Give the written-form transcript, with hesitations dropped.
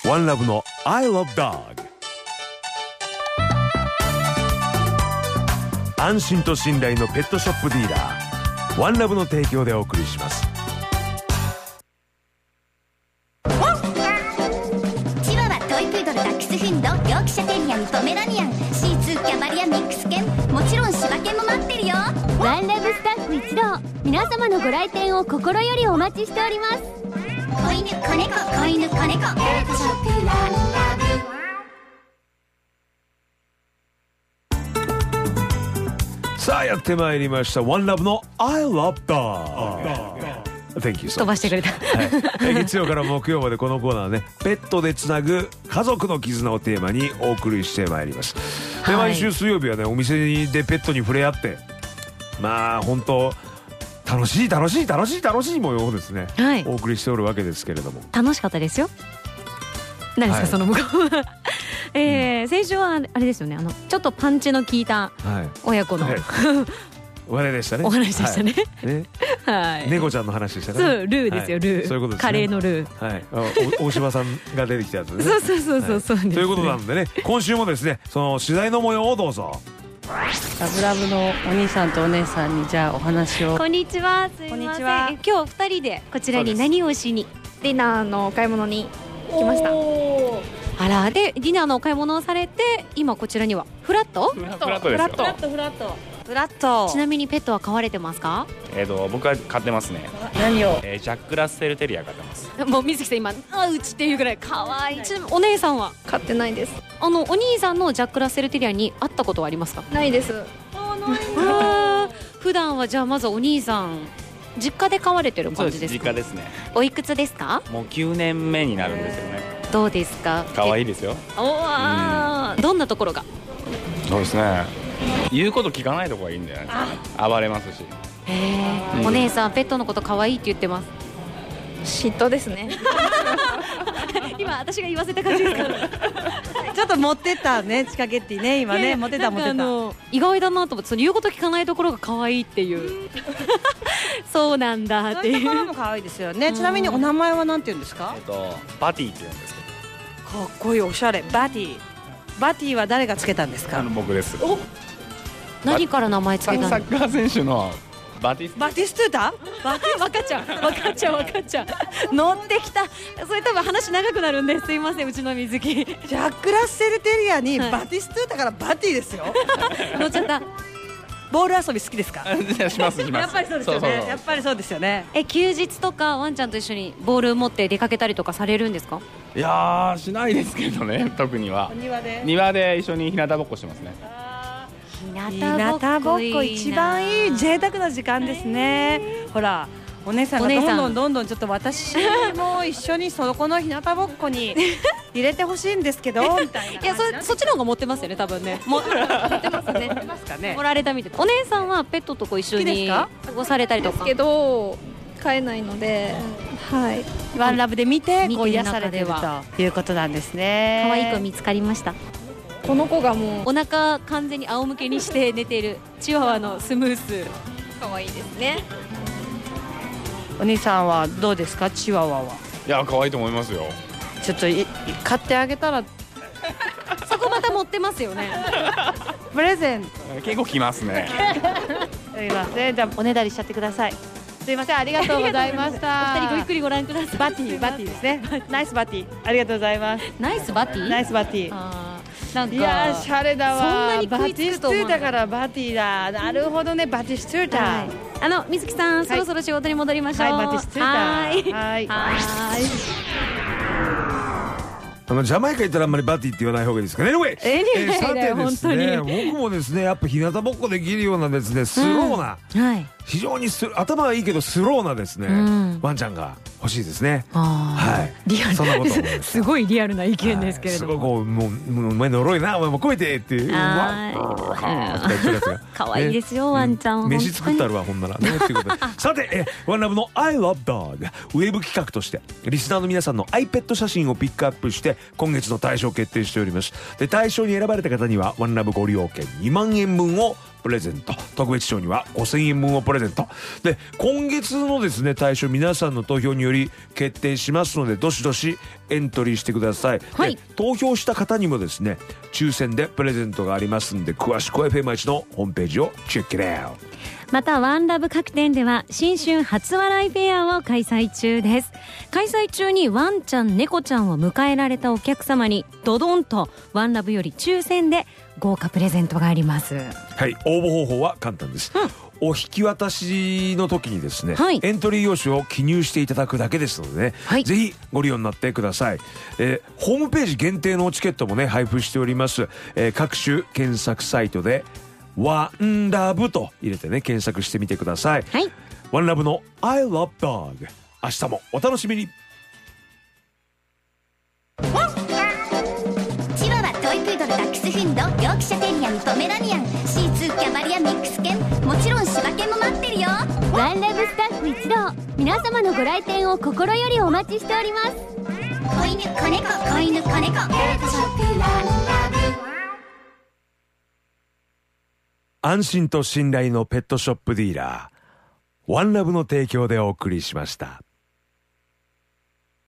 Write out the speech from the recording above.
ワンラブの I love dog。 安心と信頼のペットショップディーラーワンラブの提供でお送りします。 チワワ、トイプードル、ダックスフンド、ヨークシャテリアン、ポメラニアン、シーツー、キャバリア、ミックス犬、もちろん柴犬も待ってるよ。 ワンラブスタッフ一同、皆様のご来店を心よりお待ちしております。 子犬、子猫、子犬、子猫、ペットショップワンラブ。 さあやってまいりましたワンラブの I love dog。Thank you so much。 飛ばしてくれた、 はい、月曜から木曜までこのコーナーはね、ペットでつなぐ家族の絆をテーマにお送りしてまいります。で、 はい、 毎週水曜日はね、お店でペットに触れ合って、まあ本当楽しい模様をですね、 はい、 お送りしておるわけですけれども、 楽しかったですよ。何ですか、はい、その向こうは先週はあれですよね、ちょっとパンチの効いた親子の、はい、 お話でしたね。 お話でしたね。 はい。猫ちゃんの話でしたね。 そう、ルーですよ、ルー。 そういうことですね。 カレーのルー。はい。大柴さんが出てきたやつね。 そう。 ということなんでね、今週もですね、その取材の模様をどうぞ。 ラブラブのお兄さんとお姉さんにじゃあお話を。 こんにちは。すいません。今日2人でこちらに何をしに？ ディナーのお買い物に来ました。 あら、でディナーのお買い物をされて、今こちらにはフラットちなみにペットは飼われてますか？ 僕は飼ってますね。 何を？ ジャックラッセルテリア飼ってます。 もう水木さん今うちっていうぐらい可愛い。お姉さんは飼ってないです。 お兄さんのジャックラッセルテリアに会ったことはありますか？ ないです。 普段はじゃあまずお兄さん実家で飼われてる感じですか？ 実家ですね。 おいくつですか？ もう9年目になるんですよね。 どうですか？ 可愛いですよ。 どんなところが？ そうですね、言うこと聞かないとこがいいんじゃないですか。暴れますし。 お姉さんペットのこと可愛いって言ってます。 嫉妬ですね。 今私が言わせた感じですか？ ちょっと持ってったね、チカゲッティね、今ね、持ってた。 意外だなと思って、その言うこと聞かないところが可愛いっていうそうなんだっていう。 そういうところも可愛いですよね。ちなみにお名前はなんて言うんですか？ バティって言うんですけど。かっこいい、おしゃれ。バティは誰がつけたんですか？ 僕です。 何から名前つけたの？ サッカー選手のバティストゥータ？ 分かっちゃう乗ってきた。それ多分話長くなるんで、すいません、うちの水木。 ジャックラッセルテリアにバティストゥータからバティですよ。 乗っちゃった。 ボール遊び好きですか？ しますやっぱりそうですよね。やっぱりそうですよね。 休日とかワンちゃんと一緒にボール持って出かけたりとかされるんですか？ いやー、しないですけどね。特には庭で一緒に日向ぼっこしてますね。 日向ぼっこ一番いい贅沢な時間ですね。ほら、お姉さんがどんどんちょっと私も一緒にそこの日向ぼっこに入れてほしいんですけどみたいな。 いや、そっちの方が持ってますよね、多分ね。持ってますね。盛られたみたいな。お姉さんはペットとこ一緒に過ごされたりとか？ ですけど飼えないので、はい。 ワンラブで見てこう癒されてるということなんですね。 可愛い子見つかりました。 この子がもうお腹完全に仰向けにして寝ているチワワのスムース。 可愛いですね。 お兄さんはどうですか？チワワは。 いや、可愛いと思いますよ。 ちょっと買ってあげたら。 そこまた持ってますよね。 プレゼント結構きますね。 すいません、じゃあおねだりしちゃってください。すいません、ありがとうございました。 お二人ごゆっくりご覧ください。 バティですね。ナイスバティ、ありがとうございます。 ナイスバティ。 なんかいやー、シャレだわ。 そんなにバティストゥータからバティだ。なるほどね、バティストゥータ。 水木さん、そろそろ仕事に戻りましょう。 はい、バティストゥータ。はい。 ジャマイカ行ったらあんまりバティって言わない方がいいですかね。Anyway、さてですね、僕もですね、やっぱ日向ぼっこできるようなですね、スローな、非常に頭はいいけどスローなですね、ワンちゃんが欲しいですね。はい。 リアル。 そんなこと思いました。 すごいリアルな意見ですけれども。 すごいもうお前のろいな、お前もう超えてっていう。 可愛いですよ、ワンちゃん。 飯作ったるわ、ほんならね。っていうことで、さて、ワンラブの I love dog ウェブ企画としてリスナーの皆さんの iPad 写真をピックアップして今月の大賞決定しております。で、大賞に選ばれた方にはワンラブご利用券2万円分をプレゼント、特別賞には5000円分をプレゼントで、今月のですね対象皆さんの投票により決定しますので、どしどしエントリーしてください、はい、投票した方にもですね抽選でプレゼントがありますんで、詳しくは FM1 のホームページをチェックレア。 またワンラブ各店では新春初笑いフェアを開催中です。開催中にワンちゃん猫ちゃんを迎えられたお客様にドドンとワンラブより抽選で豪華プレゼントがあります。 はい、応募方法は簡単です、お引き渡しの時にですね、エントリー用紙を記入していただくだけですのでね、ぜひご利用になってください、ホームページ限定のチケットもね配布しております、各種検索サイトでワンラブと入れてね検索してみてください、はい、ワンラブの I love dog、 明日もお楽しみに。 チワワ、トイプードル、ダックスフンド、ヨークシャテリアにポメラニアン、シーツー、キャバリアミックス犬、もちろん柴犬も待ってるよ。 ワンラブスタッフ一同、皆様のご来店を心よりお待ちしております。 子犬子猫、子犬子猫、ペットショップワンラブ。 安心と信頼のペットショップディーラー、ワンラブの提供でお送りしました。